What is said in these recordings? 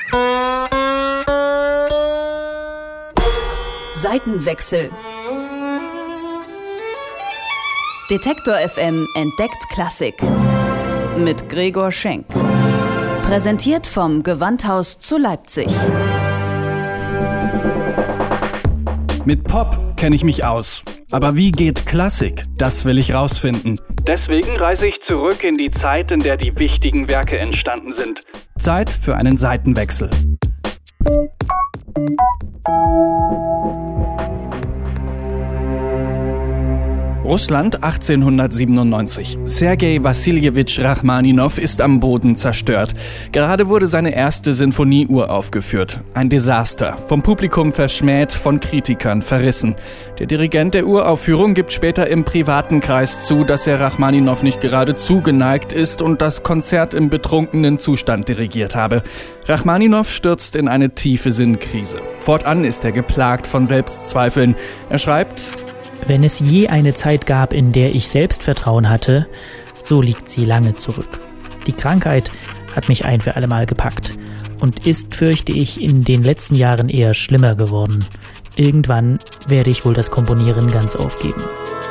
Seitenwechsel. Detektor FM entdeckt Klassik. Mit Gregor Schenk. Präsentiert vom Gewandhaus zu Leipzig. Mit Pop kenne ich mich aus. Aber wie geht Klassik? Das will ich rausfinden. Deswegen reise ich zurück in die Zeit, in der die wichtigen Werke entstanden sind. Zeit für einen Seitenwechsel. Russland 1897. Sergei Wassiljewitsch Rachmaninow ist am Boden zerstört. Gerade wurde seine erste Sinfonie uraufgeführt. Ein Desaster. Vom Publikum verschmäht, von Kritikern verrissen. Der Dirigent der Uraufführung gibt später im privaten Kreis zu, dass er Rachmaninow nicht gerade zugeneigt ist und das Konzert im betrunkenen Zustand dirigiert habe. Rachmaninow stürzt in eine tiefe Sinnkrise. Fortan ist er geplagt von Selbstzweifeln. Er schreibt: Wenn es je eine Zeit gab, in der ich Selbstvertrauen hatte, so liegt sie lange zurück. Die Krankheit hat mich ein für alle Mal gepackt und ist, fürchte ich, in den letzten Jahren eher schlimmer geworden. Irgendwann werde ich wohl das Komponieren ganz aufgeben.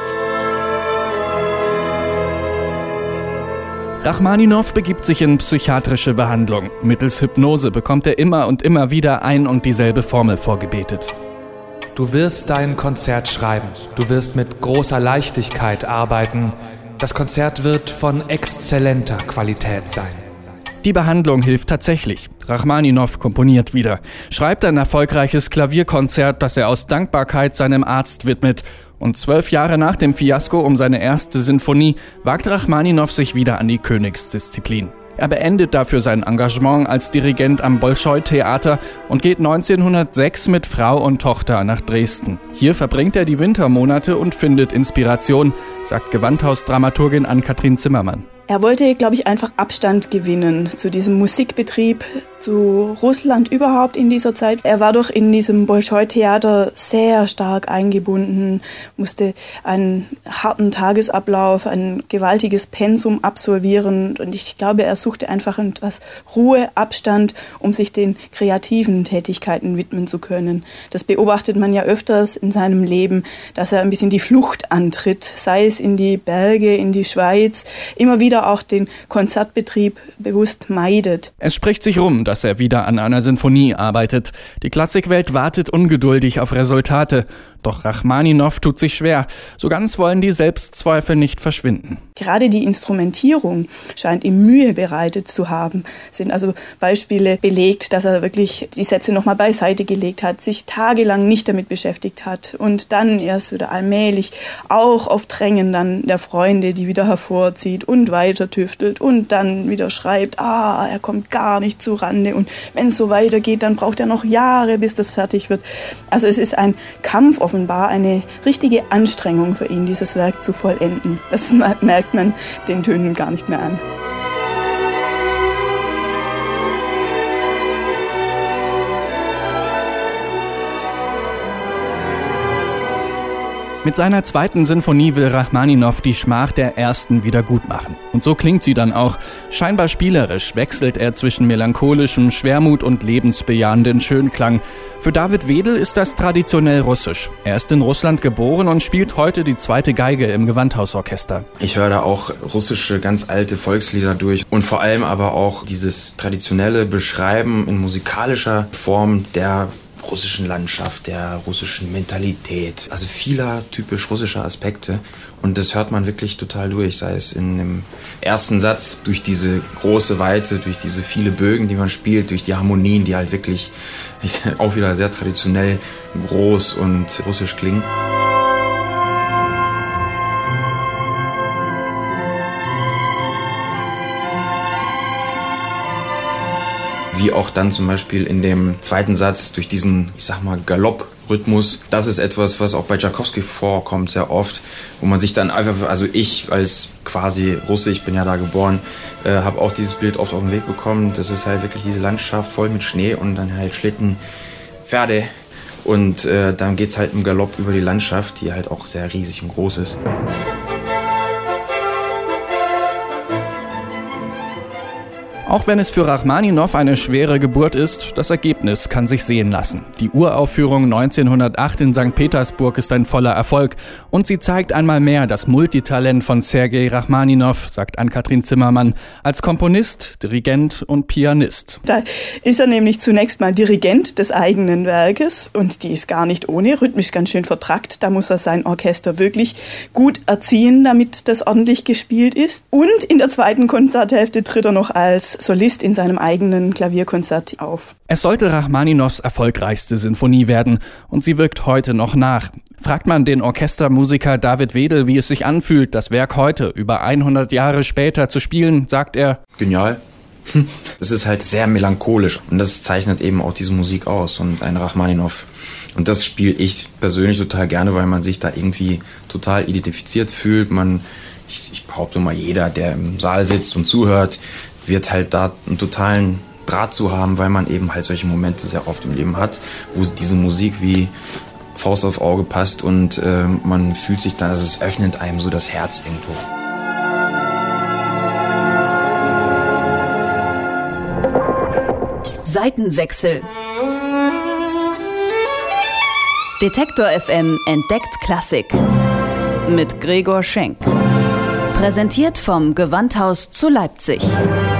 Rachmaninow begibt sich in psychiatrische Behandlung. Mittels Hypnose bekommt er immer und immer wieder ein und dieselbe Formel vorgebetet. Du wirst dein Konzert schreiben. Du wirst mit großer Leichtigkeit arbeiten. Das Konzert wird von exzellenter Qualität sein. Die Behandlung hilft tatsächlich. Rachmaninow komponiert wieder, schreibt ein erfolgreiches Klavierkonzert, das er aus Dankbarkeit seinem Arzt widmet. Und 12 Jahre nach dem Fiasko um seine erste Sinfonie wagt Rachmaninow sich wieder an die Königsdisziplin. Er beendet dafür sein Engagement als Dirigent am Bolschoi-Theater und geht 1906 mit Frau und Tochter nach Dresden. Hier verbringt er die Wintermonate und findet Inspiration, sagt Gewandhausdramaturgin Ann-Kathrin Zimmermann. Er wollte, glaube ich, einfach Abstand gewinnen zu diesem Musikbetrieb, zu Russland überhaupt in dieser Zeit. Er war doch in diesem Bolschoi-Theater sehr stark eingebunden, musste einen harten Tagesablauf, ein gewaltiges Pensum absolvieren. Und ich glaube, er suchte einfach etwas Ruhe, Abstand, um sich den kreativen Tätigkeiten widmen zu können. Das beobachtet man ja öfters in seinem Leben, dass er ein bisschen die Flucht antritt, sei es in die Berge, in die Schweiz, immer wieder auch den Konzertbetrieb bewusst meidet. Es spricht sich rum, dass er wieder an einer Sinfonie arbeitet. Die Klassikwelt wartet ungeduldig auf Resultate. Doch Rachmaninow tut sich schwer. So ganz wollen die Selbstzweifel nicht verschwinden. Gerade die Instrumentierung scheint ihm Mühe bereitet zu haben. Es sind also Beispiele belegt, dass er wirklich die Sätze nochmal beiseite gelegt hat, sich tagelang nicht damit beschäftigt hat und dann erst wieder allmählich auch auf Drängen dann der Freunde, die wieder hervorzieht und weiter tüftelt und dann wieder schreibt, er kommt gar nicht zu Rande und wenn es so weitergeht, dann braucht er noch Jahre, bis das fertig wird. Also es ist ein Kampf, offenbar eine richtige Anstrengung für ihn, dieses Werk zu vollenden. Das merkt man den Tönen gar nicht mehr an. Mit seiner zweiten Sinfonie will Rachmaninow die Schmach der ersten wieder gut machen. Und so klingt sie dann auch. Scheinbar spielerisch wechselt er zwischen melancholischem Schwermut und lebensbejahenden Schönklang. Für David Wedel ist das traditionell russisch. Er ist in Russland geboren und spielt heute die zweite Geige im Gewandhausorchester. Ich höre da auch russische, ganz alte Volkslieder durch und vor allem aber auch dieses traditionelle Beschreiben in musikalischer Form der russischen Landschaft, der russischen Mentalität, also vieler typisch russischer Aspekte und das hört man wirklich total durch, sei es in dem ersten Satz durch diese große Weite, durch diese viele Bögen, die man spielt, durch die Harmonien, die halt wirklich auch wieder sehr traditionell groß und russisch klingen. Wie auch dann zum Beispiel in dem zweiten Satz durch diesen, Galopprhythmus. Das ist etwas, was auch bei Tschaikowski vorkommt sehr oft, wo man sich dann einfach, also ich als quasi Russe, ich bin ja da geboren, habe auch dieses Bild oft auf den Weg bekommen. Das ist halt wirklich diese Landschaft voll mit Schnee und dann halt Schlitten, Pferde und dann geht's halt im Galopp über die Landschaft, die halt auch sehr riesig und groß ist. Auch wenn es für Rachmaninow eine schwere Geburt ist, das Ergebnis kann sich sehen lassen. Die Uraufführung 1908 in St. Petersburg ist ein voller Erfolg und sie zeigt einmal mehr das Multitalent von Sergei Rachmaninow, sagt Ann-Kathrin Zimmermann, als Komponist, Dirigent und Pianist. Da ist er nämlich zunächst mal Dirigent des eigenen Werkes und die ist gar nicht ohne, rhythmisch ganz schön vertrackt. Da muss er sein Orchester wirklich gut erziehen, damit das ordentlich gespielt ist. Und in der zweiten Konzerthälfte tritt er noch als Solist in seinem eigenen Klavierkonzert auf. Es sollte Rachmaninows erfolgreichste Sinfonie werden und sie wirkt heute noch nach. Fragt man den Orchestermusiker David Wedel, wie es sich anfühlt, das Werk heute, über 100 Jahre später zu spielen, sagt er: Genial. Es ist halt sehr melancholisch und das zeichnet eben auch diese Musik aus und ein Rachmaninow. Und das spiele ich persönlich total gerne, weil man sich da irgendwie total identifiziert fühlt. Ich behaupte mal, jeder, der im Saal sitzt und zuhört, wird halt da einen totalen Draht zu haben, weil man eben halt solche Momente sehr oft im Leben hat, wo diese Musik wie Faust auf Auge passt und man fühlt sich dann, also es öffnet einem so das Herz irgendwo. Seitenwechsel. Detektor FM entdeckt Klassik. Mit Gregor Schenk. Präsentiert vom Gewandhaus zu Leipzig.